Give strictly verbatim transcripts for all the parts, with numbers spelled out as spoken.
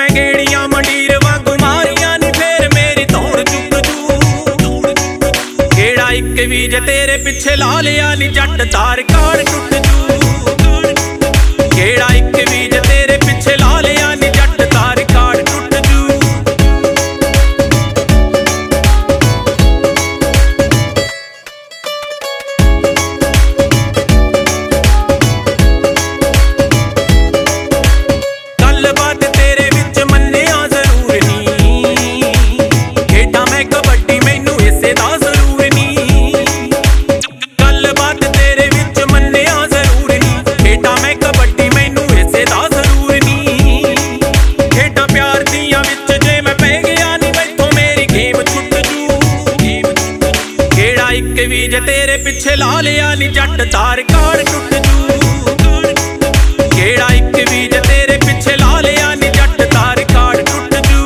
गेड़ियां मंडीर वांगू मारियां नी फेर मेरी धौड़ चुक जू। गेड़ा इक भी जे तेरे पिछे ला लिया नी जट तार काड़ टुट जू। गेड़ा इक भी जे तेरे पिछे ला लिया नी जट तार काड़ टुट जू। गलबात तेरे विच मन्निया जरूर नी, खेडां मैं कबड्डी मैनू इसे दा जरूर नी। गलबात तेरे विच मन्निया जरूर नी, खेडां मैं कबड्डी मैनू इसे दा जरूर नी। खेडां प्यार दियां विच जे मैं पै गया नी मैथों मेरी गेम छुट जू। गेड़ा इक भी जे तेरे पिछे ला लिया नी जट तार काड़ टुट जू। गेड़ा इक भी जे तेरे पिछे ला लिया नी जट तार काड़ टुट जू।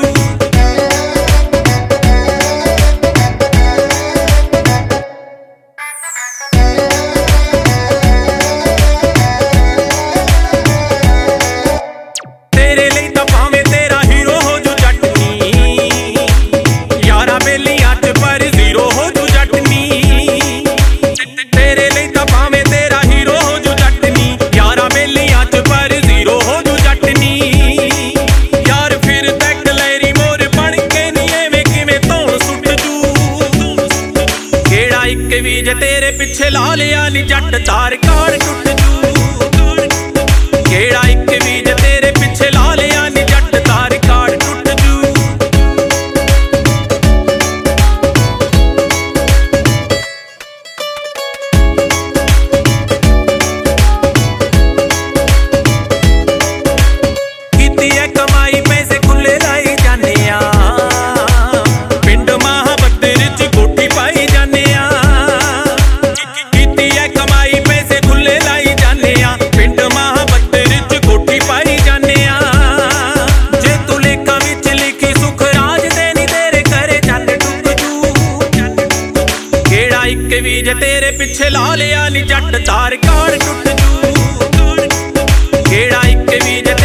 तेरे लिए तां भावें तेरा हीरो हो जू जट नी, यारा बेलियां च पर जीरो हो जू जट नी। तेरे लिए तां भावें तेरा हीरो हो जू जट नी, यारा बेलियां च पर जीरो हो जू जट नी। यार फिर तक लैरी मोर बन के नी एवें किवें धौण सुट जू। गेड़ा इक भी जे तेरे पिछे ला लिया नी जट तार काड़ टुट जू। गेड़ा इक भी जे तेरे पिछे ला लिया नी जट तार काड़ टुट जू। कीती है कमाई पैसे खुले लाई जाने आ, पिंड महाबत्तर च कोठी पाई जाने आ। कीती है कमाई पैसे खुले लाई जाने आ, पिंड महाबत्तर च कोठी पाई जाने आ। जे तू लेखा विच लिखी सुख राज दे नी तेरे घरे चल डुग जू। गेड़ा इक भी जे तेरे पिछे ला लिया नी जट तार काड़ टुट जू। गेड़ा इक भी जे